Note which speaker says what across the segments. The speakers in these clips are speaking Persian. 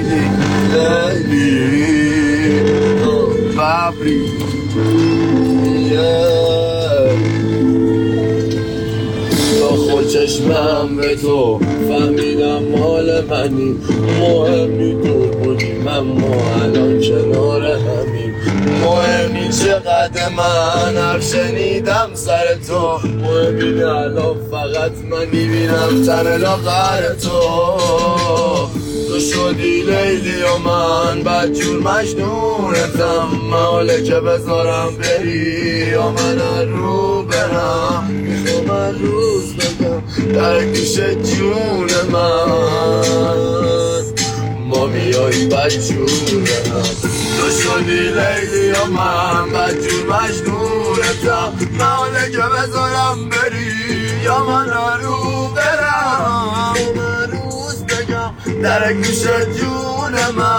Speaker 1: لیلی لیلی ببری تا خود چشمم به تو فهمیدم مال منی مهمی دور بودیم اما الان کنار همیم مهمی چقدر من حرف شنیدم سر تو مهمی الان فقط من میبینم تن لاغر تو تو شدی لیلی و من بدجور مجنونتم محاله که بذارم بری یا من رو برم میخوام هر روز بگم در گوش جون من ما میایی بدجورم تو شدی لیلی و من بدجور مجنونتم محاله که بذارم بری یا من رو برم در گوش جون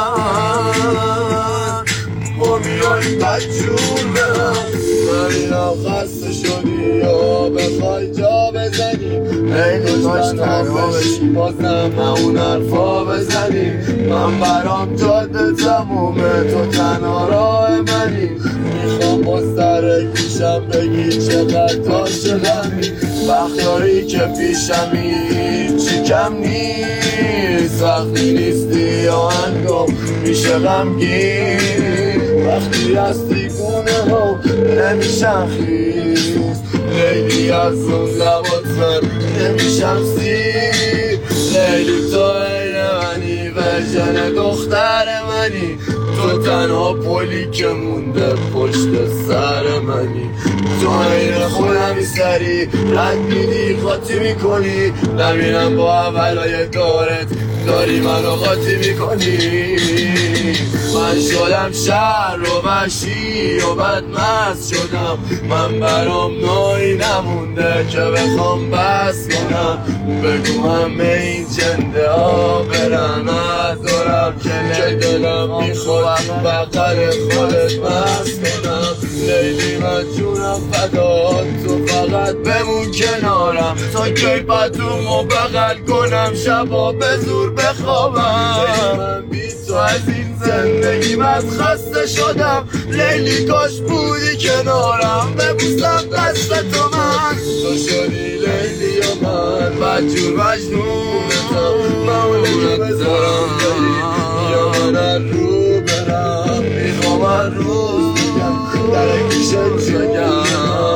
Speaker 1: من ما میایی بدجورم من خسته شدی یا بخوای جا بزنی ای کاش تنها بشی بازم اون حرفا بزنی من برام جاده تمومه تو تنها راه منی میخوام با سر گوشم بگی چقدر عاشقمی وقتایی که پیشمی چی کم نیست وقتی نیستی آهنگم میشه غمگین وقتی هستی گونه ها نمیشم خیز لیلی از اون لبات من نمیشم سیر لیلی تو عین منی ورژن دختر منی تو تنها پلی که مونده پشت سر منی تو عین خودمی سری رد میدی خاطی میکنی نبینم با اولای دارت داری منو قاطی میکنی من شدم شهر و وحشی و بدمست شدم من برام نایی نمونده که بخوام بس کنم بگو همه این جنده ها برن از دارم که دلم میخواد بغل خودت بس کنم لیلی من جونم فدات تو فقط بمون کنارم تا کی پتومو بغل کنم شبا به زور بخوابم من بی تو از این زندگی من خسته شدم لیلی کاش بودی کنارم ببوسم دست تو من تو شدی لیلی و من بدجور مجنونتم محاله بذارم بری یا من رو برم میخوام هر روز بگم در گوشت بگم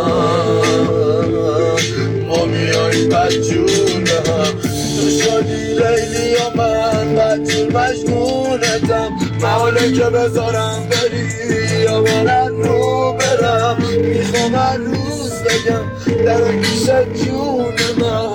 Speaker 1: ما میایی بدجور بهم تو شدی لیلی و من بدجور مجنونتم محاله که بذارم بری یا من رو برم میخوام هر روز بگم در گوشت جون من